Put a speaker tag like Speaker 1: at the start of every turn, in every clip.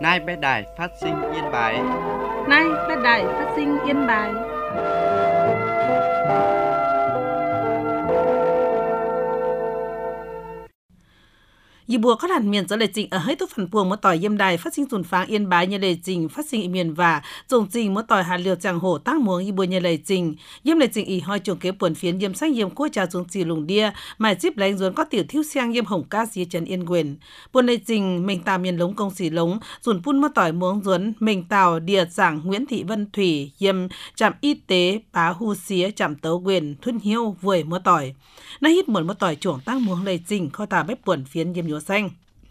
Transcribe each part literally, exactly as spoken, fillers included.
Speaker 1: Nay bé đài phát sinh Yên Bái.
Speaker 2: Nay bé đài phát sinh Yên Bái. Dì bùa có làn miền do lệ trình ở hết tục phần buồng mất tỏi yêm đài phát sinh tuần pháng Yên Bái như lệ trình phát sinh ý miền và dùng trình mất tỏi hạt liều chẳng hổ tăng muống dì bùa như lệ trình yêm lệ trình ý hoi chuồng kế buồn phiến yêm xanh yêm cua trà xuống chỉ lùng đia mài díp lánh ruốn có tiểu thiêu xiang yêm hồng ca xí trần Yên Quyền buồn lệ trình mình tào miền lống công xỉ lống dùn phun mất tỏi muống ruốn mình tào địa giảng Nguyễn Thị Vân Thủy yêm trạm y tế bá hu xía trạm tấu quyền thuân hiêu vùi mất tỏi nay hít muộn mất tỏi chuồng tăng muống lệ trình kho tà bếp buồn phiến yêm nhúa xanh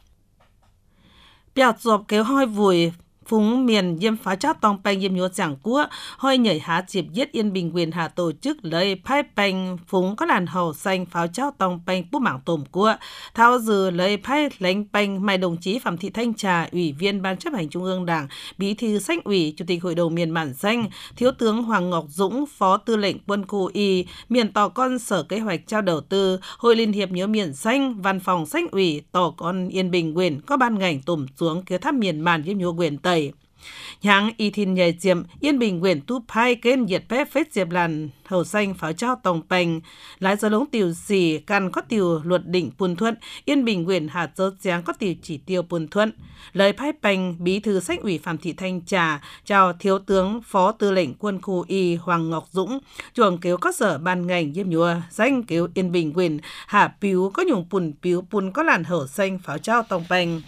Speaker 2: bèo chộp kéo hoi vùi phúng miền yêm phá chát tòng bành yêm nhúa chẳng cua hoi nhảy há chịp giết Yên Bình Quyền hà tổ chức lấy phái bành phúng có làn hầu xanh pháo chát tòng bành bút mảng tồm cua thao dừ lấy phái lãnh bành mai đồng chí Phạm Thị Thanh Trà ủy viên ban chấp hành trung ương Đảng bí thư Xanh ủy chủ tịch hội đồng miền Bản Xanh thiếu tướng Hoàng Ngọc Dũng phó tư lệnh quân khu y miền tò con sở kế hoạch trao đầu tư hội liên hiệp nhớ miền Xanh văn phòng Xanh ủy tò con Yên Bình Quyền có ban ngành tùm xuống kế tháp miền màn yêm nhúa quyền tây Nhang y thìn nhảy diệm Yên Bình Quyền tu phai kênh diệt bé phết diệp làn hầu xanh pháo trao tòng bành lái giờ lống tiểu xì căn có tiểu luật định Pùn Thuận Yên Bình Quyền hạt dơ giáng có tiểu chỉ tiêu Pùn Thuận lời phái bành bí thư Xanh ủy Phạm Thị Thanh Trà chào thiếu tướng phó tư lệnh quân khu y Hoàng Ngọc Dũng chuồng kéo các sở ban ngành yêm nhúa danh kéo Yên Bình Quyền hạ piu có nhung Pùn piu Pùn có làn hầu xanh pháo trao tòng bành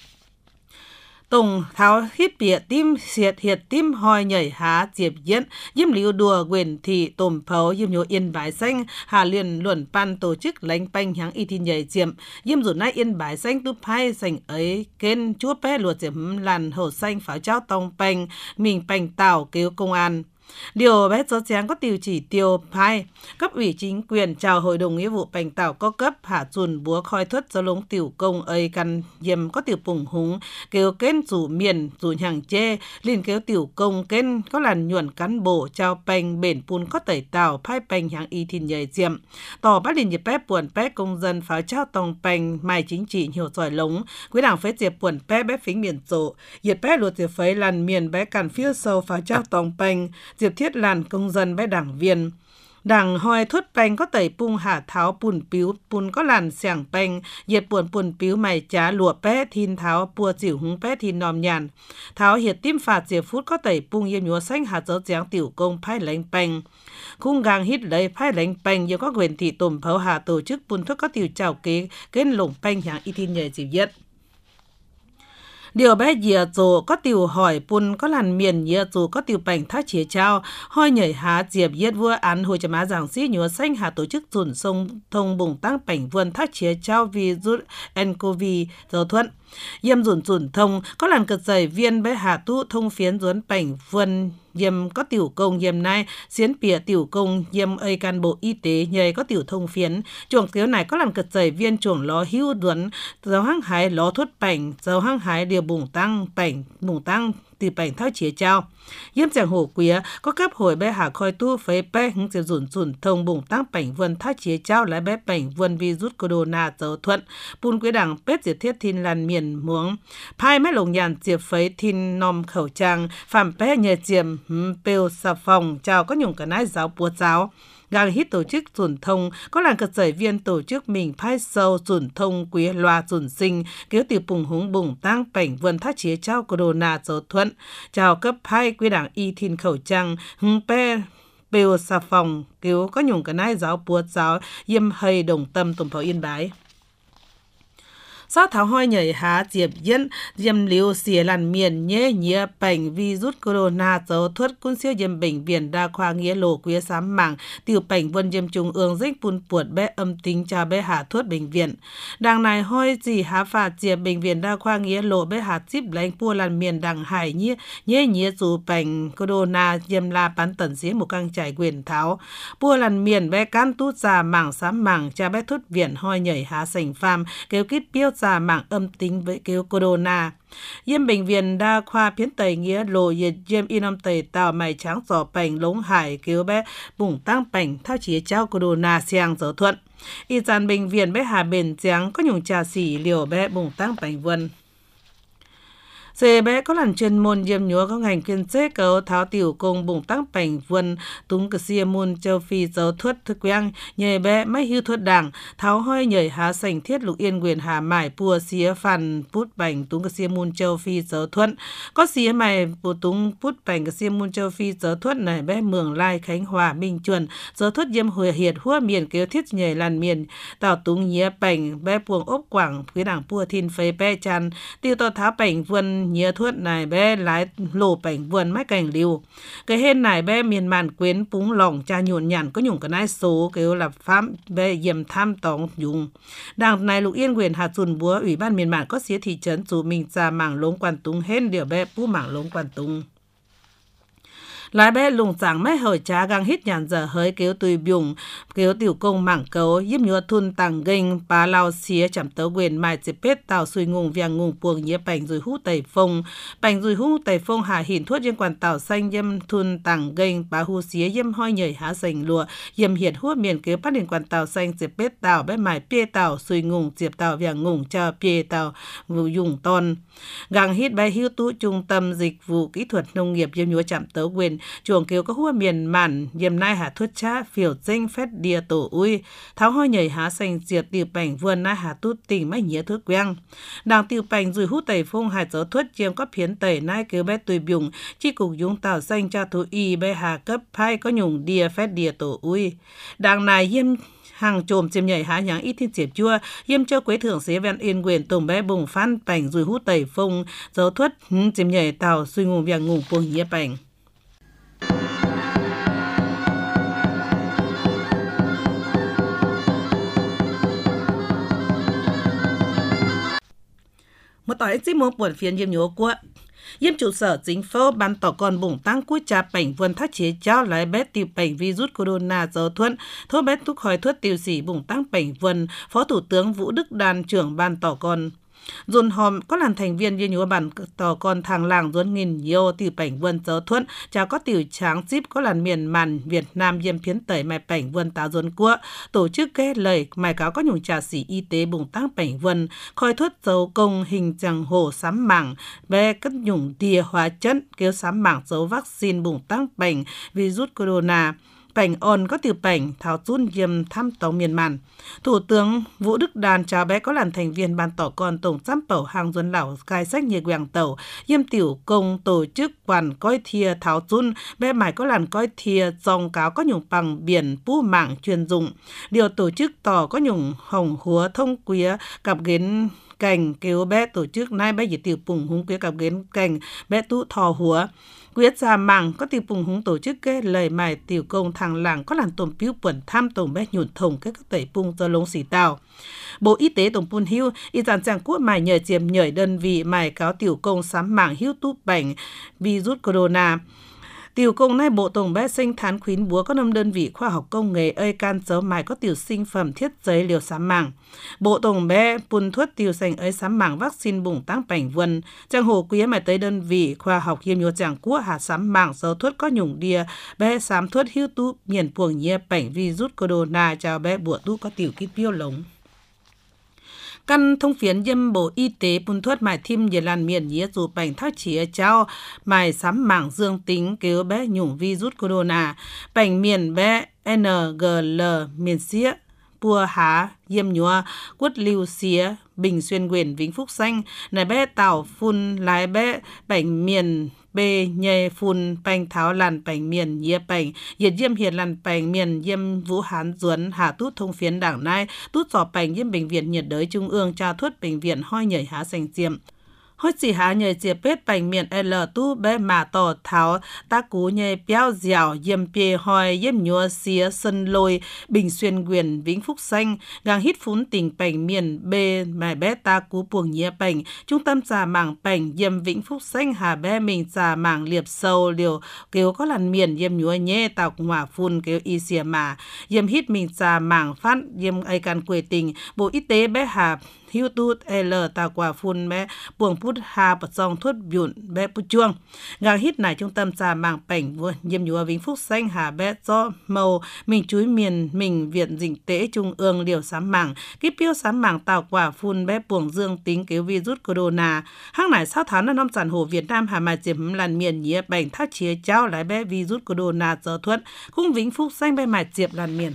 Speaker 2: Tùng tháo hít bịa tim xiệt hiệt tim hoi nhảy há diệp diễn yếm liu đùa quyền thị tồm phấu yếm nhúa Yên Bái Xanh hà liền luận pan tổ chức lãnh banh háng y thìn nhảy diệm yếm rủ nai Yên Bái Xanh tu phai sành ấy kênh chúa bé luộc diệm làn hổ xanh pháo trao tông banh mình banh tàu kêu công an điều bé cho chén có tiêu chỉ tiêu phai cấp ủy chính quyền chào hội đồng nghĩa vụ bành tảo có cấp hạ chùn búa khoi thuất do lống tiểu công ấy căn yếm có tiểu phùng húng kêu kén rủ miền rủ hàng chê liên kêu tiểu công kén có làn nhuận cán bộ chào bành bền pun có tẩy tảo phai bành hàng y thìn nhảy diệm tỏ bát liền nhịp bé buồn bé công dân pháo trao tòng bành mai chính trị nhiều giỏi lống quý đảng phế diệp buồn bé bé phính miền rộ diệt bé luật diệp phế làn miền bé càn phiêu sâu pháo trao tòng bành diệp thiết làn công dân bé đảng viên đảng hoi thuất bành có tẩy pung hạ tháo pùn piếu pun có làn xẻng bành diệt buồn pùn piếu mày chá lụa bé thìn tháo pua chịu húng bé thìn nòm nhàn tháo hiệt tim phạt diệp phút có tẩy pung yêm nhúa xanh hạt dấu giáng tiểu công phái lãnh bành khung gang hít lấy phái lãnh bành nhiều có quyền thị tùm pháo hạ tổ chức pun thuốc có tiểu chào kế kênh lồng bành hàng y thìn nhảy dịp nhất điều bé dìa dù có tiểu hỏi pun có làn miền dìa dù có tiểu bành thác chế trao hoi nhảy há diệp yết vua án hồi chấm á giảng sĩ nhúa xanh hạ tổ chức dùn sông thông bùng tăng bành vườn thác chế trao vì rút ncov dầu thuận yêm dùn dùn thông có làn cực dày viên bé hạ tu thông phiến ruốn bành vườn yêm có tiểu công yêm nay xiến pìa tiểu công yêm ơi can bộ y tế nhầy có tiểu thông phiến chuồng thiếu này có làm cực dày viên chuồng ló hưu duấn dầu hăng hái ló thuất bành dầu hăng hái điều bùng tăng bành bùng tăng từ bành thao chế trao yêm chẳng hổ quía có cấp hồi bé hạ khoi tu phế bé hứng diệp dùn dùn thông bùng tăng bành vườn thao chế trao lại bé bành vườn virus corona dấu thuận pun quý đảng pết diệt thiết thìn làn miền muống phai mấy lồng nhàn diệp phế thìn nòm khẩu trang phạm bé nhờ diệm pêu xà phòng chào có nhung cả nái giáo búa giáo gang hít tổ chức dùn thông có làn cực giải viên tổ chức mình phai sâu dùn thông quý loa dùn sinh kéo tiểu bùng húng bùng tăng bảnh vườn thác chế trao corona dấu thuận chào cấp phai quý đảng y thìn khẩu trang hưng pe pêu xà phòng kéo có nhung cả nái giáo búa giáo yêm hay đồng tâm tùm pháo Yên Bái sau tháo hoi nhảy há diệp diễn diêm liu xìa làn miền nhé nhía bành virus corona dấu thuất quân siêu diêm bệnh viện đa khoa nghĩa lộ quý sám mảng tiểu bành vân diêm trung ương dích pun puột bé âm tính cha bé hạ thuất bệnh viện đằng này hoi gì há phạt diệp bệnh viện đa khoa nghĩa lộ bé hạ zip lánh pua làn miền đằng hải nhía nhé nhía dù bành corona diêm la bán tần xía một căng trải quyền tháo pua làn miền bé can tút ra mảng sám mảng cha bé thuất viện hoi nhảy há sành pham kêu kít piêu ra mạng âm tính với kêu corona yêm bệnh viện đa khoa phiến tây nghĩa lộ yết yêm inom tây tàu mày trắng giỏ bành lống hải kêu bé bùng tăng bành thao chế trao corona xiang dấu thuận y dàn bệnh viện bé hà bền trắng có nhung trà xỉ liều bé bùng tăng bành vân Xe bé có lần chuyên môn diêm nhúa có ngành kiên chế cấu tháo tiểu công bụng tăng bảnh vườn túng cơ xia môn châu phi dấu thuất thức quang nhờ bé mấy hưu thuất đảng tháo hoi nhảy há sành thiết lục yên quyền hà mải pua xía phàn pút bảnh túng cơ xia môn châu phi dấu thuất có xía mày bù túng pút bảnh cơ xia môn châu phi dấu thuất này bé mường lai khánh hòa minh chuẩn dấu thuất diêm hồi hiệt hua miền kêu thiết nhảy làn miền tàu túng nhía bảnh bé buồng ốp quảng cái đảng pua thiên phê bé chan tiêu to tháo bảnh vườn nhía thuất này bé lái lổ bảnh vườn mái cảnh liu cái hên này bé miền màn quyến púng lòng cha nhuộn nhàn có nhung cái nái số kêu là pháp bé dìm tham tòng dùng đảng này lục yên quyền hạt dùn búa ủy ban miền màn có xía thị trấn dù mình ra mảng lống quan tung hên điều bé pú mảng lống quan tung lái bé lùng sảng mấy hồi trá gang hít nhàn giờ hơi kéo tùy biùng kéo tiểu công mảng cấu giúp nhua thun tàng gênh bá lao xía chạm tớ quyền mai chế pết tàu xuôi ngùng viang ngùng buồng nhía bành rồi hú tẩy phong bành rồi hú tẩy phong hà hiển thuốc trên quản tàu xanh dâm thun tàng gênh bá hú xía dâm hoi nhảy há sành lùa dâm hiệt hú miền kéo bắt đến quản tàu xanh chế pết tàu bé mài pê tàu xuôi ngùng diệp tàu viang ngùng cho pê tàu vụ dùng ton gang hít bé hưu tú trung tâm dịch vụ kỹ thuật nông nghiệp dâm nhua chạm tớ quyền chuồng kiều có hua miền màn yếm nai hà thuất cha phiểu danh phét đìa tổ ui tháo hoi nhảy há xanh diệt tiêu bảnh vườn nai hà tút tình mấy nhía thước quang đàng tiêu bảnh rồi hút tẩy phong hà dấu thuất chiêm có phiến tẩy nai kiều bé tùy biùng chi cục dung tàu xanh cha thú y bé hà cấp hai có nhung đìa phét đìa tổ ui đàng này yếm hàng trồm chìm nhảy há nháng ít thiên chiệp chua yếm cho quế thưởng xế ven yên quyền tùng bé bùng phan bảnh rồi hút tẩy phong dấu thuất chìm nhảy tàu suy ngùng viang ngùng buông nhía bảnh một tỏi chỉ một buồn phiền yếm nhúa của yếm trụ sở chính phủ ban tỏ con bụng tăng cúi trà bảnh vườn thác chế trao lại bé tiêu bảnh virus corona dấu thuận thô bé thúc hỏi thuất tiêu sĩ bụng tăng bảnh vườn phó thủ tướng Vũ Đức Đàn trưởng ban tỏ con dồn hòm có làm thành viên viên nhúa bản tỏ con thằng làng dồn nghìn nhiều tiểu bảnh vườn dấu thuận chào có tiểu tráng zip có làn miền màn Việt Nam diêm phiến tẩy mài bảnh vườn táo dồn cua tổ chức kết lời mài cáo có nhung trà sĩ y tế bùng tăng bảnh vườn khoi thuất dấu công hình chẳng hồ sám mảng bé cất nhung tia hóa chất kêu sám mảng dấu vaccine bùng tăng bảnh virus corona bảnh on có tiểu bảnh tháo run diêm thăm tàu miền màn thủ tướng Vũ Đức Đàn chào bé có làm thành viên ban tỏ con tổng giám bảo hàng duân lão cai sách nhị quảng tàu diêm tiểu công tổ chức quản coi thia tháo run bé mải có làn coi thia dòng cáo có nhung bằng biển pu mạng chuyên dụng điều tổ chức tỏ có nhung hồng húa thông quía cặp ghến cảnh kêu bé tổ chức nay bé chỉ tiểu bùng húng quía cặp ghến cảnh bé tụ thò húa quyết ra mảng có tiểu bùng húng tổ chức cái lời mài tiểu công thằng làng có làn tôm piu quần tham tổng bé nhuận thùng cái các tẩy bung do lông xỉ tàu Bộ Y tế tổng pun hưu y dàn chẳng quốc mài nhờ chiếm nhởi đơn vị mài cáo tiểu công sám mảng hưu túp bảnh virus corona tiểu công nay bộ tổng bé sinh thán khuyến búa có năm đơn vị khoa học công nghệ ơi can dấu mài có tiểu sinh phẩm thiết giấy liều sám mảng bộ tổng bé pun thuất tiểu sành ơi sám mảng vaccine bùng tăng bảnh vân trang hồ quý mài tới đơn vị khoa học hiêm nhúa chẳng quốc hạt sám mảng dấu thuất có nhung đia bé sám thuất hưu tu miền puồng nhia bảnh virus corona chào bé bùa tu có tiểu kít piêu lống căn thông phiến dâm bộ y tế bùn thuất mài thim về làn miền nhía dù bảnh thác chía trao mài sám mảng dương tính kêu bé nhung virus corona bảnh miền bé en giê lờ miền xía pua há yêm nhúa quất lưu xía bình xuyên quyền vĩnh phúc xanh này bé tàu phun lái bé bảnh miền bê nhê phun bành tháo làn bảnh miền nhía bảnh nhiệt diêm hiền làn bảnh miền diêm Vũ Hán Duấn hà tút thông phiến đảng nai tút sọ bảnh diêm bệnh viện nhiệt đới trung ương tra thuất bệnh viện hoi nhảy há sành diêm hoi chỉ há nhảy diệp bết bảnh miền L tu bé mà tỏ tháo ta cú nhảy béo dẻo diêm pê hoi diêm nhúa xía sân lôi bình xuyên quyền vĩnh phúc xanh gang hít phún tỉnh bảnh miền B mài bé ta cú buồng nhía bảnh trung tâm trà mảng bảnh diêm vĩnh phúc xanh hà bé mình trà mảng liệp sâu liều kêu có làn miền diêm nhúa nhé tàu hỏa phun kêu y xìa mà diêm hít mình trà mảng phát diêm ai can quê tình bộ y tế bé hà hiu tu l tà quả phun bé buồng pút hà bật dòng thuốc bụn bé pút chuông gang hít này trung tâm trà màng bảnh vuông nhiệm nhúa vĩnh phúc xanh hà bé do màu mình chuối miền mình viện dình tế trung ương liều sám màng kíp piêu sám màng tà quả phun bé buồng dương tính kéo virus corona hang này sáu tháng năm sản hồ Việt Nam hà mà chiếm làn miền nhía bảnh thác chia trao lại bé virus corona giờ thuận cũng vĩnh phúc xanh bé mài chiệp làn miền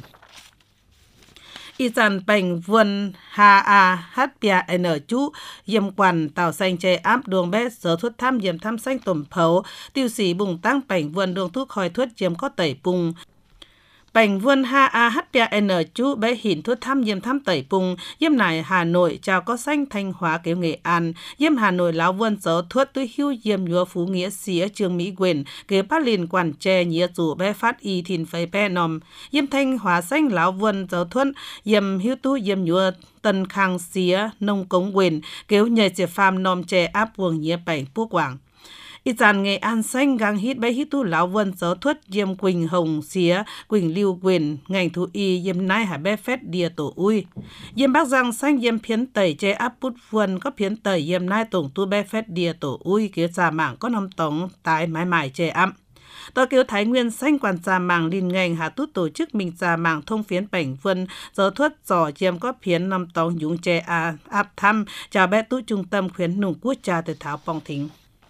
Speaker 2: y dàn bành vườn hà a hát bia n chú yếm quản tàu xanh che áp đường bé sở thuốc thăm yếm thăm xanh tổm phấu tiêu sĩ bùng tăng bành vườn đường thuốc khỏi thuốc yếm có tẩy bùng bành vườn ha a hát bia n chú bé hình thuốc thăm yếm thăm tẩy bùng yếm này Hà Nội chào có xanh Thanh Hóa kéo Nghệ An yếm Hà Nội láo vườn sở thuốc tôi hưu yếm nhúa Phú Nghĩa xía Trương Mỹ Quyền kế bát liền quản tre nhía chủ bé phát y thìn phây bé nòm yếm Thanh Hóa xanh láo vườn sở thuốc yếm hưu tu yếm nhúa Tân Khang xía nông cống quyền kéo nhảy chế phàm nòm tre áp buồng nhía bảnh pú quảng y dàn Nghệ An xanh gang hít bé hít tu lão vân giáo thuật yếm Quỳnh Hồng xía Quỳnh Lưu Quyền ngành thú y yếm nai hải bé phét đìa tổ ui yếm Bắc Giang xanh yếm phiến tẩy che áp bút vườn có phiến tẩy yếm nai tổng tu bé phét đìa tổ ui kia trà mảng có năm tống tái mái mải che ấm tòa kiếu Thái Nguyên xanh quản trà mảng liên ngành hà tút tổ chức mình trà mảng thông phiến bảnh vân giáo thuật giỏ yếm có phiến năm tống nhúng che à, áp thăm chào bé tút trung tâm khuyến nùng quốc trà từ tháo bong thính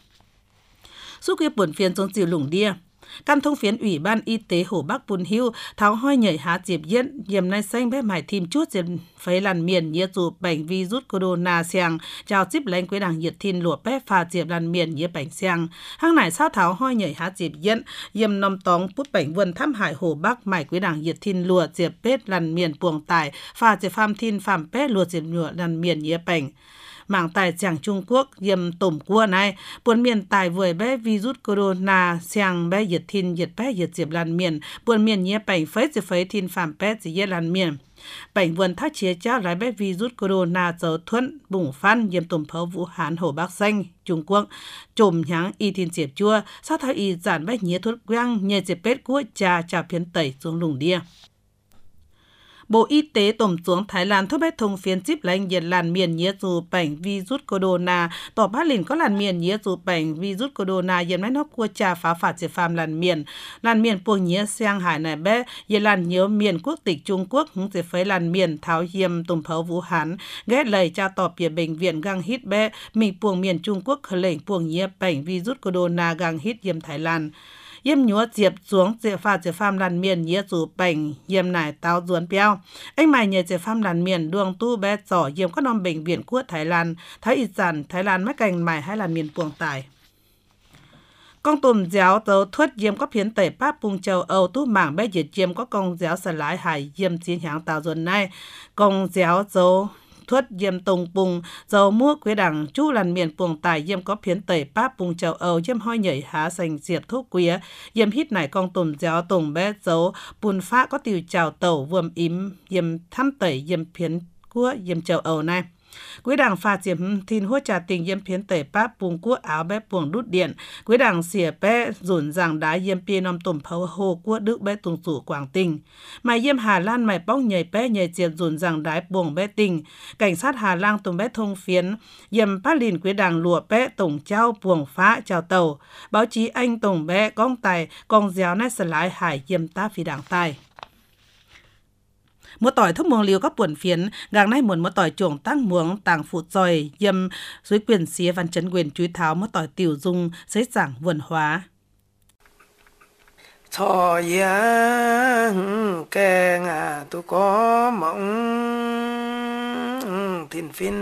Speaker 2: suốt kia buồn phiền trong chiều lủng đia căn thông phiến ủy ban y tế Hồ Bắc Bùn Hưu tháo hoi nhảy há diệp diễn yếm nay xanh bé mải thìm chút diệp phấy làn miền nhía dù bảnh virus corona xèng chào chip lãnh quế đảng nhiệt thiên lụa bé phà diệp làn miền nhía bảnh xèng hang này sao tháo hoi nhảy há diệp diễn yếm nòng tóng bút bảnh vườn thăm hải Hồ Bắc mải quế đảng nhiệt thiên lụa diệp bết làn miền buồng tải phà diệp phàm thiên phàm bết lụa diệp nhựa làn miền nhía bảnh mảng tài chẳng Trung Quốc yếm tổm cua này buồn miền tài vời bé virus corona xèng bé nhiệt thiên nhiệt bé nhiệt diệp làn miền buồn miền nhé bảnh phết diệp phết thiên phàm bé diệp làn miền bảnh vườn thác chế trao lái bé virus corona dấu thuẫn bùng phan yếm tổm phấu Vũ Hán Hồ Bắc xanh Trung Quốc trồm nháng y thiên diệp chua sát thao y giản bé nhé thuốc quang nhé diệp bết của trà trà phiến tẩy xuống lùng đia Bộ Y tế tổng xuống Thái Lan thuốc bé thông phiến chip lãnh nhiệt làn miền nhía dù bảnh virus corona tỏ bát lìn có làn miền nhía dù bảnh virus corona yếm nái nóc cua trà phá phạt chế phàm làn miền làn miền buồng nhía Giang Hải này bé yếm làn nhớ miền quốc tịch Trung Quốc hứng chế phấy làn miền tháo yếm tùm phấu Vũ Hán ghé lời cha tỏ bìa bệnh viện gang hít bé mình buồng miền Trung Quốc khởi lệnh buồng nhía bảnh virus corona gang hít yếm Thái Lan yếm nhúa diệp xuống diệp pha diệp phàm làn miền nhía dù bảnh yếm nải táo duốn béo anh mày nhờ diệp phàm làn miền đường tu bé giỏ yếm các nòm bệnh viện của Thái Lan Thái Y Giản Thái Lan mắc cành mày hay làn miền buồng tải con tùm giáo dấu thuất yếm có phiến tẩy Pháp bùng châu Âu tu mảng bé diệt yếm có công giáo sở lái hải yếm chiến hãng tàu duốn này công giáo dấu thuất yếm tùng bùng dầu mua quế đảng chú làn miền buồng tài yếm có phiến tẩy Pháp bùng châu Âu yếm hoi nhảy há sành diệp thuốc quía yếm hít nải con tùm giáo tùng bé dấu bùn phá có tiêu chào tàu vườm ím yếm thăm tẩy yếm phiến của yếm châu Âu này quế đảng pha diệp thìn hua trà tình yếm phiến tẩy Pháp bùng của áo bé buồng đút điện quế đảng xỉa bé rủn rằng đá yếm pia nòm tùm phấu hồ của đức bé tùng sủ Quảng Tình mày yếm Hà Lan mày bóc nhảy bé nhảy diệp rủn rằng đá buồng bé tình cảnh sát Hà Lan tùm bé thông phiến yếm phát lìn quế đảng lụa bé tổng trao buồng phá chào tàu báo chí Anh tổng bé con tài con giáo nét sở lái hải yếm ta phi đảng tài một tỏi thuốc muồng liều các buồn phiến gang nay muốn một tỏi chuồng tăng muồng tàng phụ dòi yếm suối quyền xía văn chấn quyền chúi tháo một tỏi tiểu dung xế giảng vườn hóa
Speaker 3: cho yang kè ngà tu có mộng thiên phiên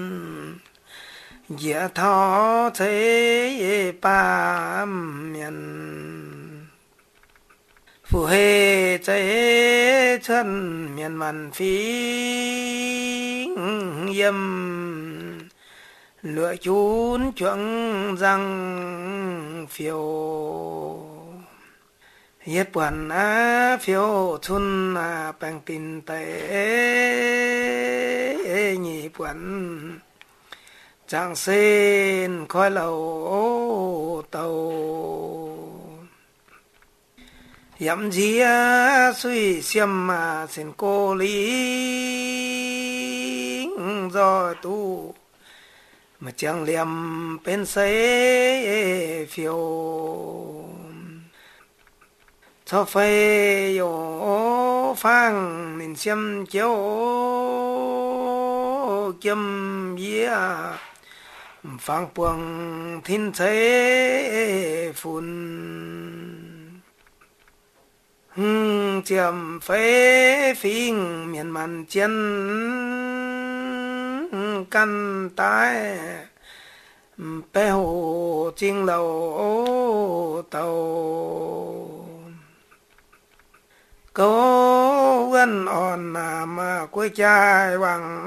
Speaker 3: dạ thọ thế ba miền phù hệ chế chân miền màn phi yếm lựa chún chuộng răng phiêu yết buồn á phiêu chun à bang tin tệ nhị buồn chẳng xin khói lầu tàu yếm gì suy xiêm mà xin cô lý rồi tu mà chẳng liềm bên xây phiêu cho phê yo phang nên xiêm chiếu kiếm yế phang buông thiên thế phun chiếm phê phình miền man chiến căn tái bè hồ chính lầu tàu câu gần on mà quay trai bằng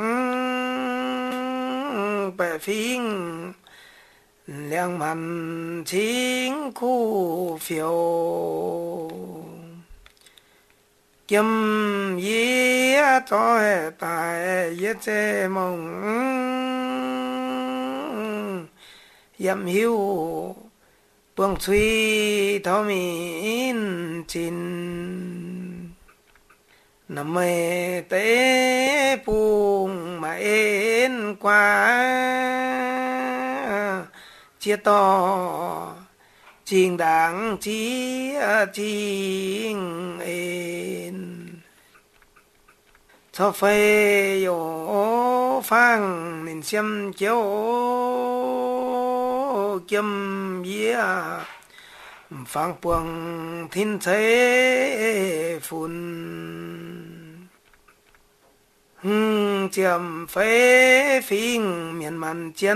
Speaker 3: bè phình liang man chính khu phiêu kiếm yế cho hệ tại yế chế mong yếm hiếu buông suy thao min chín nằm mê tế buông mà ên qua chia to chính đáng chí chính ên cho phê yo phang nên xiêm chiếu kiếm yế phang buông thiên thế phun chiếm phê phình miền man chiến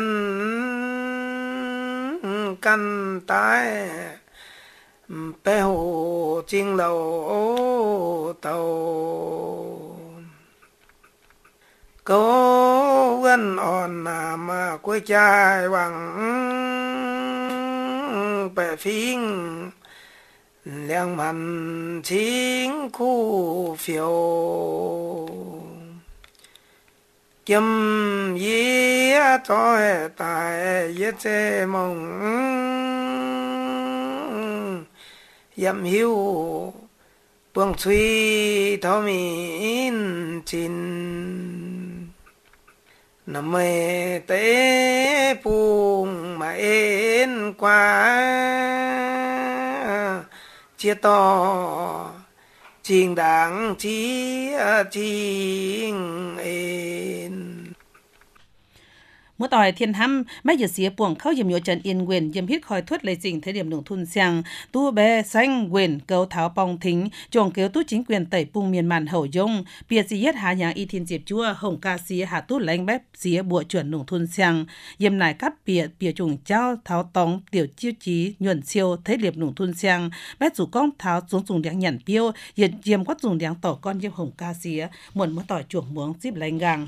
Speaker 3: căn tái bè hồ chính lầu tàu câu gần on mà quay trai bằng bè phình liang man chính khu phiêu kiếm yế cho hệ tại yế chế mong yếm hiếu buông suy thao min chín nằm mê tế buông mà ên qua chia to chính đáng chí chính ên
Speaker 2: Mỗi tỏi thiên hăm mấy giờ xía buồng khâu yếm nhổ trần yên quyền yếm hít khỏi thuất lấy dình thời điểm đường thun xiang tu bè xanh quyền câu tháo bong thính chuồng kéo tu chính quyền tẩy bung miền màn hậu dung bìa xí yết hạ nhàng y thiên diệp chua hồng ca xí hạ tu lánh bếp xía bùa chuẩn đường thun xiang yếm nải cắp bìa bìa trùng trao tháo tóng tiểu chiêu chí nhuận siêu thế liệp đường thun xiang bét rủ con tháo xuống dùng đéng nhẫn piêu yết yếm quát dùng đéng tỏ con yếm hồng ca xí muộn mỗi tỏi chuồng muống díp lánh gang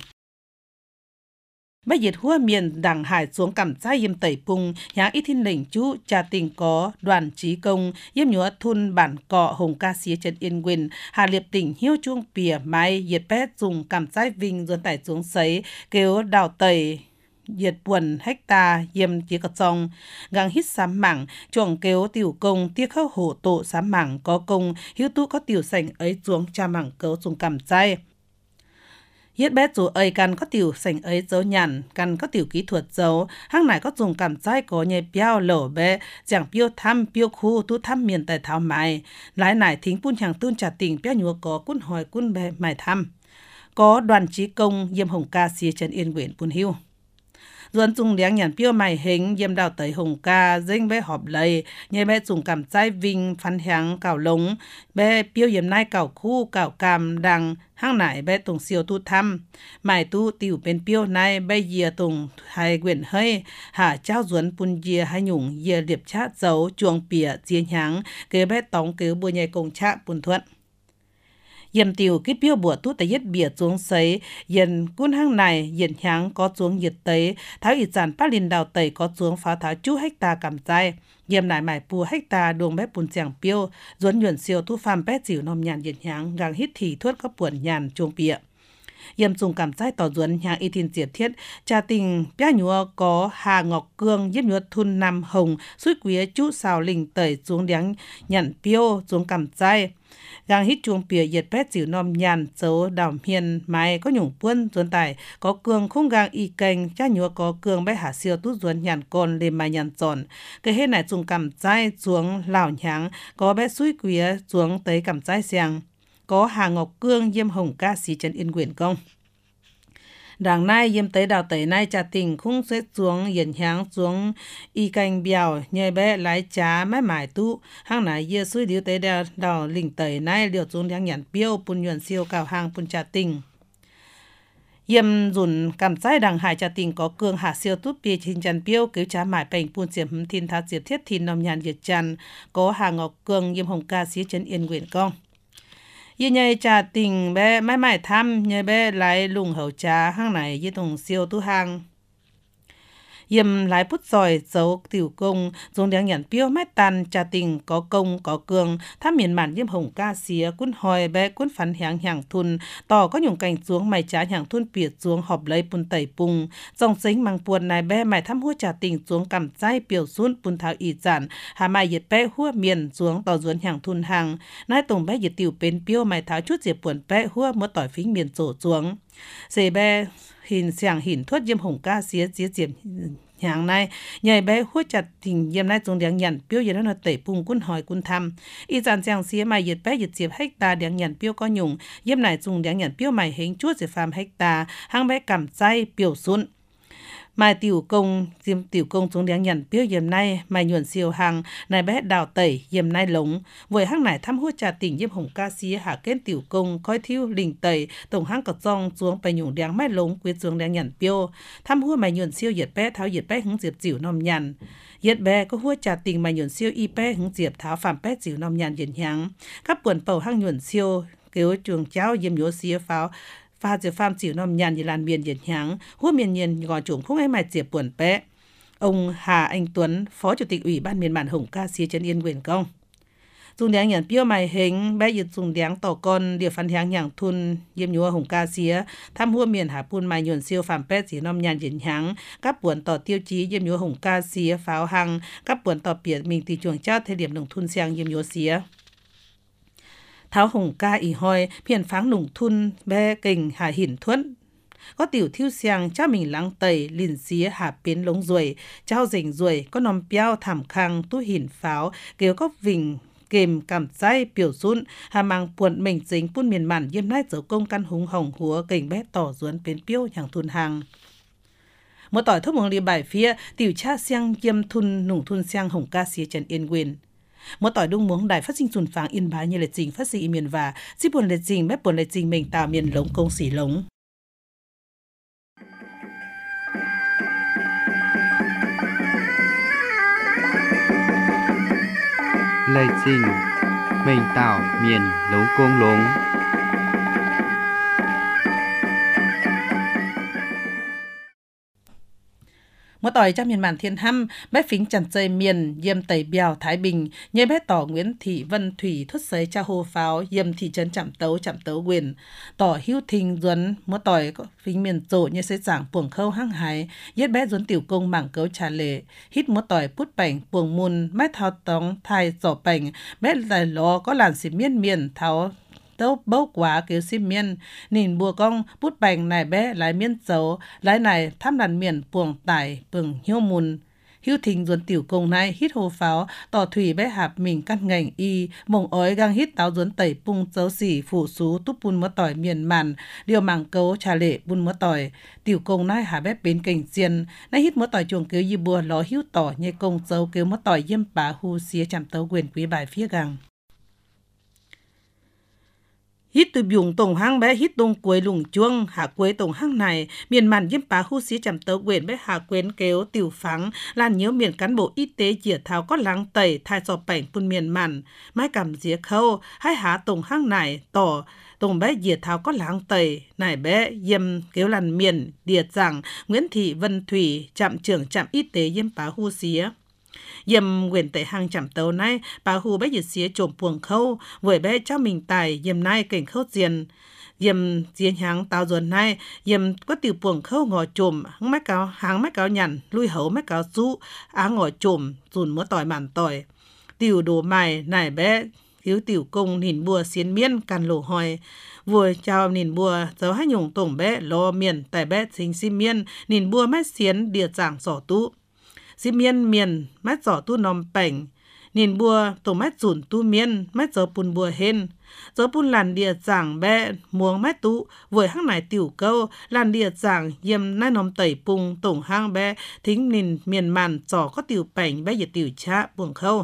Speaker 2: mấy nhiệt hua miền đằng hải xuống cẩm trái yếm tẩy pung nháng ít thiên lệnh chú cha tình có đoàn trí công yếm nhúa thun bản cọ hồng ca xía trần yên quyền hà liệp tỉnh hiếu chuông pìa máy nhiệt pét dùng cẩm trái vinh dồn tải xuống sấy kêu đào tẩy nhiệt buồn hecta yếm chia cật song gang hít sám mảng chuồng kêu tiểu công tia khâu hổ tổ sám mảng có công hiếu tu có tiểu sành ấy xuống cha mảng cấu dùng cẩm trái yết bé dù ấy cần có tiểu sành ấy dấu nhằn cần có tiểu kỹ thuật dấu hang này có dùng cảm trái có nhẹ piao lẩu bé chẳng piao thăm piao khu tu thăm miền tại thảo mài lái này thính pun chẳng tuôn trả tình piao nhúa có cún hỏi cún bé mài thăm có đoàn trí công yêm hồng ca xìa trần yên quyển pun hiu Duân dùng đéng nhàn piêu mày hình yếm đào tới hồng ca dinh bé họp lầy nhé bé dùng cảm trái vinh phán h향 cào lống bé piêu yếm nai cào khu cào càm đằng hang nải bé tùng siêu tu thăm mày tu tiểu bên piêu nai bé dìa tùng hai quyển hơi hạ trao duân pun dìa hai nhung dìa liệp chát dấu chuông pìa dìa nháng kế bé tóng kế bùa nhẹ công chạ pun thuận yếm tiểu kít piêu bùa tu tại yết bìa xuống sấy yếm cún hang này yếm h향 có xuống nhiệt tấy tháo ít giản phát linh đào tẩy có xuống phá tháo chú hecta cảm trái yếm nải mải pù hecta đường bé bùn chàng piêu duân nhuận siêu tu phàm bé dịu nòm nhàn yếm h향 gang hít thì thuất có buồn nhàn chuông bìa Yêm dùng cảm trái tỏ duẩn nhà y tin diệt thiết, trà tình bia nhúa có Hà Ngọc Cương yếm nhúa thun Nam Hồng, suối quía chú xào lình tẩy xuống đắng nhận piêu xuống cảm trái. Gang hít chuông pìa nhiệt pét chịu nom nhàn dấu đảo hiền mai có nhung quân duẩn tải có cương khung gang y kênh cha nhúa có cương bé hạ siêu tút duẩn nhàn con lên mai nhàn tròn cái hết này dùng cảm trái xuống lào nháng có bé suối quía xuống tới cảm trái xiang có Hà Ngọc Cương yêm hồng ca sĩ Trần Yên Quyển công. Đảng nay yêm tới đào tẩy nay trà tình khung xếp xuống hiển háng xuống y canh bèo nhờ bé lái trá mái mải tu hang này yê suy điếu tới đào đào lình tẩy nay liều xuống đáng nhãn piêu pun nhuận siêu cao hàng pun trà tình. Yêm dùn cảm trái đằng hải trà tình có cương hạ siêu tút bia trình tràn piêu cứu trá mải bành pun xiêm hấm thiên thá diệp thiết thiên nòm nhàn diệt tràn có Hà Ngọc Cương yêm hồng ca sĩ Trần Yên Quyển công. Yê nhây trà tình bé mãi mãi thăm nhây bé lái lùng hậu trà hang này yê tùng siêu tu hang. Yêm lái bút giỏi dấu tiểu công dùng đáng nhận piêu mét tàn trà tình có công có cường thăm miền màn yêm hồng ca xía cún hòi bé cún phán h향 h향 thun tỏ có nhung cảnh xuống mày trá h향 thun piệt xuống họp lấy pun tẩy pung dòng xính mang buồn này bé mày thăm hua trà tình xuống cầm trái piều xuống pun thảo y giản hà mày yết bé hua miền xuống tỏ duẩn h향 thun hàng nai tùng bé yết tiểu bên piêu mày tháo chút diệp buồn bé hua mất tỏi phính miền rổ xuống dề bé hình sàng hình thuất yêm hồng ca xía xía diệp hàng này nhảy bé hút chặt tình yêm nay dùng đáng nhận piêu yết nó tẩy pung quân hỏi quân thăm y dàn giang xía mày yết bé yết diệp hecta đáng nhận piêu có nhung yêm này dùng đáng nhận piêu mày hình chút diệp phàm hecta hang bé cảm trái piêu sun mai tiểu công diêm tiểu công xuống đáng nhận piêu yêm nay mày nhuận siêu hàng này bé đào tẩy yêm nay lống với hang này thăm hút trà tỉnh yêm hồng ca xía hạ kết tiểu công coi thiêu lình tẩy tổng hang cọt rong xuống bài nhung đáng mai lống quyết xuống đáng nhận piêu thăm hút mày nhuận siêu yết bé tháo yết bé hứng diệp dịu nom nhàn yết bé có hút trà tỉnh mày nhuận siêu y bé hứng diệp tháo phạm bé dịu nom nhàn yết h향 các quần bầu hang nhuận siêu kêu trường cháu yêm nhúa xía pháo pha diệp phàm chịu nom nhàn như làn miền nhiệt h향 hua miền nhiên gọi chúng không ai mày diệp buồn bé. Ông Hà Anh Tuấn, Phó Chủ tịch Ủy ban miền bản Hồng ca sĩ Trần Yên Quyển công. Dùng đáng nhận piêu mày hình bé yết dùng đáng tỏ con địa phán h향 h향 thun yêm nhúa hồng ca xía thăm hua miền hà pun mày nhuận siêu phạm bé chỉ nom nhàn nhiệt h향 các buồn tỏ tiêu chí yêm nhúa hồng ca xía pháo hằng các buồn tỏ biển mình thì chuồng chát thời điểm đồng thun xiang yêm nhúa xía tháo hồng ca ỉ hoi phiền pháng nùng thun bé kình hà hiển thuẫn có tiểu thiêu xiang cha mình lắng tẩy lìn xía hà biến lống ruồi trao rình ruồi có nòm piao thảm khang tu hiển pháo kêu có vình kềm cảm trái biểu sun hà mang buồn mình dính pun miền màn yêm nai dấu công căn húng hồng húa kình bé tỏ duẩn biến piêu h향 thun hàng một tỏi thúc mường đi bài phía tiểu cha xiang yêm thun nùng thun xiang hồng ca xía Trần Yên Quyển một tỏi đung muống đài phát sinh dùn pháng Yên Bái như lệ trình phát sinh miền và xí buồn lệ trình mép buồn lệ trình mình tạo miền lống công xỉ lống
Speaker 1: lệ trình mình tạo miền lống công lống.
Speaker 2: Một tỏi trong miền bản thiên hăm bé phính chằn chơi miền yêm tẩy bèo Thái Bình nhớ bé tỏ Nguyễn Thị Vân Thủy thút sấy cha hô pháo yêm thị trấn chạm tấu chạm tấu quyền tỏ hữu thình duấn một tỏi phính miền rộ như xây giảng buồng khâu hăng hái yết bé duấn tiểu công mảng cấu trà lệ hít một tỏi pút bảnh buồng mùn mái thao tóng thai giỏ bảnh bé dài ló có làn xịp miên miền tháo tấu bốc quá kiểu sim miên nhìn bùa cong bút bành này bé lái miên dấu lái này thăm đàn miền buồng tải bừng hiếu mùn hiếu thình duẩn tiểu công này hít hồ pháo tỏ thủy bé hạp mình căn ngành y mông ói gang hít táo duẩn tẩy pung dấu xỉ phủ xú túp bun mỡ tỏi miền màn điều mảng cấu trà lệ bun mỡ tỏi tiểu công này hạ bé bên cành xiên nay hít mỡ tỏi chuồng kêu y bùa ló hiếu tỏ nhây công dấu kêu mỡ tỏi yêm bá hu xía chạm tấu quyền quý bài phía gàng hít từ biùng tổng hang bé hít đông cuối lùng chuông hạ cuối tổng hang này miền màn yếm bá hu xí chầm tấu quyền bé hạ quên kéo tiểu phắng lan nhiễu miền cán bộ y tế chỉa tháo có láng tẩy thai sọ bảnh phun miền màn mái cầm dĩa khâu hai hạ tổng hang này tỏ tổng bé dĩa tháo có láng tẩy này bé yếm kéo làn miền địa giảng Nguyễn Thị Vân Thủy trạm trưởng trạm y tế yếm bá hu xí Yêm quyền tệ hàng chạm tàu này, bà hù bé dịch xía trộm buồng khâu, với bé cháu mình tài yêm nay cảnh khâu diền. Yêm diên hàng tàu ruột này, yêm có tiểu buồng khâu ngò trộm, hàng mách cáo, hàng mách cáo nhằn, lui hấu mách cáo dụ, á ngò trộm, dùn múa tỏi màn tỏi. Tiểu đồ mài, nải bé, thiếu tiểu công nhìn bùa xiên miên, càn lỗ hòi. Vừa chào nhìn bùa, dấu hai nhung tổng bé, lo miền, tại bé xinh xim miên, nhìn bùa mách xiên, địa giảng sỏ tú. Xim miên miền, mách giỏ tu nòm bảnh. Nhìn bùa, tổ mách dùn tu miên, mách gió bùn bùa hên. Gió bùn làn địa giảng bé, muông mách tú, với hăng nải tiểu câu, làn địa giảng yêm nai nòm tẩy bùng, tổng hang bé, thính nhìn miền màn, giỏ có tiểu bảnh bé dịch tiểu trá, buồng khâu.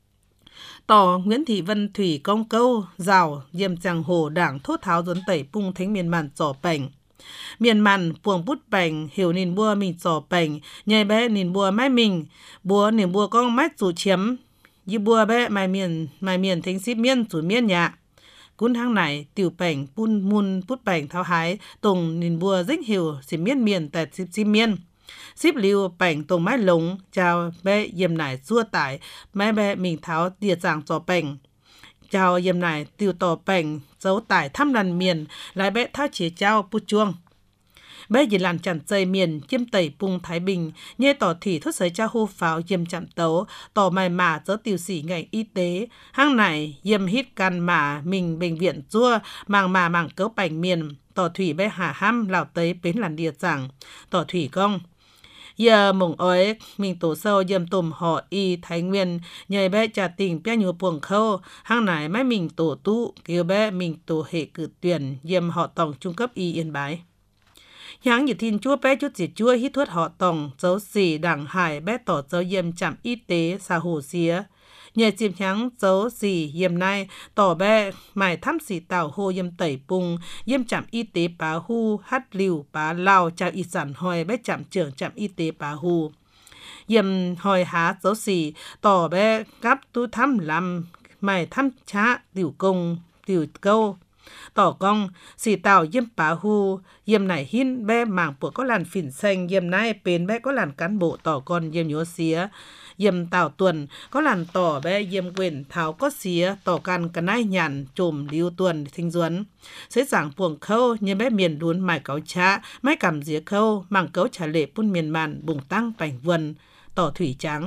Speaker 2: Tỏ Nguyễn Thị Vân Thủy công câu, rào, yêm chàng hồ đảng thốt tháo dẫn tẩy bùng thính miền màn giỏ bảnh. Miền màn buồng bút bảnh, hiểu nhìn bùa mình giỏ bảnh, nhảy bé nhìn bùa mái mình, bùa nhìn bùa con mách dù chiếm, như bùa bé mài miền, mài miền thính xíp miên dù miên nhạ. Cún hang này, tiểu bảnh, bún mùn bút bảnh tháo hái, tùng nhìn bùa dích hiểu, xíp miên miền tẹt xíp xíp miên. Xíp liu bảnh tùng mái lống, chào bé yếm nải xua tải, mái bé mình tháo địa giảng giỏ bảnh. Chào yếm nải tiểu tỏ bảnh, dấu tải thăm lần miền, lại bé tháo chế trao bút chuông. Bé dì làn chặn dây miền, chiêm tẩy bùng Thái Bình, nhê tỏ thủy thốt sấy cha hô pháo yếm chạm tấu, tỏ mài mả dỡ tiểu sĩ ngành y tế. Hang này yếm hít can mả, mình bệnh viện rua, màng mà màng cấu bảnh miền, tỏ thủy bé hà ham, lào tấy bến làn địa giảng, tỏ thủy công. Giờ mộng ối, mình tổ sâu yếm tùm họ y Thái Nguyên, nhờ bé trả tình bé nhô buồng khâu, hang này mấy mình tổ tu, kêu bé mình tổ hệ cử tuyển, yếm họ tổng trung cấp y Yên Bái. Hãng nhiệt tin chúa bé chút diệt chúa hít thuốc họ tổng, dấu xỉ đảng hải bé tỏ dấu yếm chạm y tế xa hồ xía. Nhờ chìm hãng dấu xỉ yếm này, tỏ bé mải thăm xỉ tàu hô yếm tẩy bùng, yếm chạm y tế bá hu, hát liều bá lao, chào y sản hồi bé chạm trưởng chạm y tế bá hu. Yếm hồi há dấu xỉ, tỏ bé gắp tu thăm làm, mải thăm chá, tiểu công, tiểu câu. Tỏ công, xì tàu yếm bá hu, yếm này hin bé mảng của có làn phỉn xanh, yếm này bên bé có làn cán bộ tỏ con yếm nhố xía. Yếm tàu tuần, có làn tỏ bé yếm quyền tháo có xía, tỏ can cả nai nhàn, trùm lưu tuần, thinh duấn. Xế giảng buồng khâu, yếm bé miền đún mài cáo chá, mái cầm dĩa khâu, mảng cấu trả lệ bún miền màn, bùng tăng bảnh vườn, tỏ thủy trắng.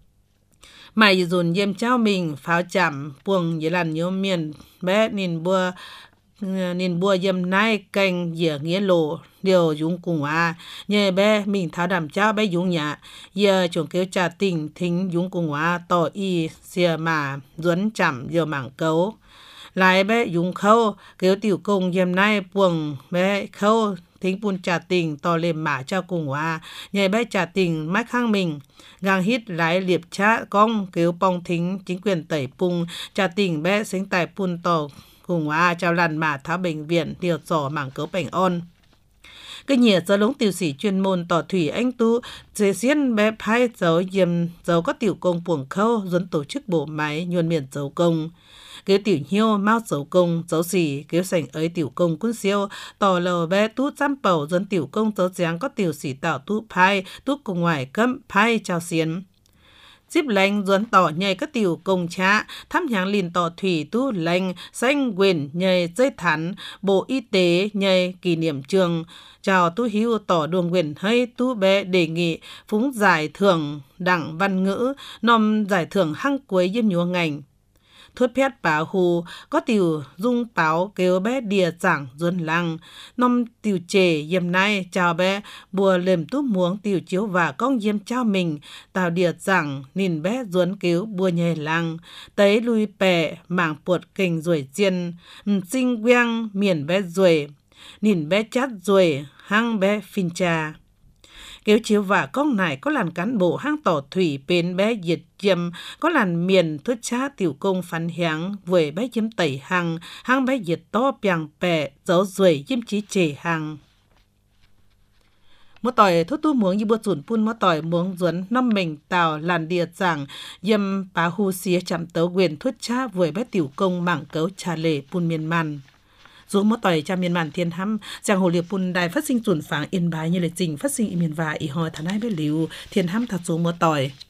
Speaker 2: Mày dùn yếm cháu mình, pháo chạm, buồng dễ làn nhô miền, bé nhìn bùa, nên bùa yếm nai canh dĩa nghĩa lộ điều dũng cùng à nhờ bé mình tháo đàm cháu bé dũng nhạ giờ chúng kêu trả tình thính dũng cùng à tỏ y xìa mà duấn chạm giờ mảng cấu lại bé dũng khâu kêu tiểu công yếm nai buồng bé khâu thính bùn trả tình tỏ lềm mã cho cùng à nhờ bé trả tình mách khang mình gang hít lái liệp chá công kêu bong thính chính quyền tẩy bùng trả tình bé sinh tài bùn tỏ cùng à chào làn mà tháo bệnh viện điều sỏ mảng cấu bệnh on. Cái nhịa giờ lống tiểu sĩ chuyên môn tỏ thủy anh tu dễ xiên bé phai dấu yếm dấu có tiểu công buồng khâu dẫn tổ chức bộ máy nhuần miền dấu công. Cái tiểu hiêu mau dấu công dấu sĩ cái sảnh ấy tiểu công quân siêu tỏ lầu bé tu giam bầu dẫn tiểu công dấu dáng có tiểu sĩ tạo tu phai tu cùng ngoài cấm phai chào xiên. Díp lành duẩn tỏ nhảy các tiểu công trá, thăm nhàng lìn tỏ thủy tu lành, xanh quyền nhảy dây thắn, bộ y tế nhảy kỷ niệm trường. Chào tu hiếu tỏ đường quyền hay tu bé đề nghị phúng giải thưởng đặng văn ngữ, nòm giải thưởng hăng cuối yếm nhúa ngành. Thuất phét bá hù, có tiểu dung báo kêu bé địa giảng duẩn lăng, nòm tiểu chê yếm nay chào bé bùa lềm tu muống tiểu chiếu và con yếm chào mình, tào địa giảng nhìn bé duẩn kêu bùa nhề lăng, tấy lui bè mảng puột kình rồi chiên, sinh quang miền bé rồi, nhìn bé chát rồi, hăng bé phìn trà. Kêu chiếu và con này có làn cán bộ hang tỏ thủy bên bé diệt chiêm, có làn miền thuốc chá tiểu công phán hiáng, với bé chiếm tẩy hăng, hang bé diệt to biàng bè, dấu ruồi chiếm chí chề hăng. Một tỏi thuốc tu muống như bữa rủn pun một tỏi muống duẩn năm mình tào làn địa giảng, yếm bá hu xía chạm tấu quyền thuốc chá với bé tiểu công mảng cấu trà lệ pun miền man. Dù một tỏi cha miền màn thiên hăm, giang hồ liệp bùn đài phát sinh chuẩn phảng Yên Bái như lịch trình phát sinh miền và y hoi thán ai bé liu thiên hăm thật số một tỏi.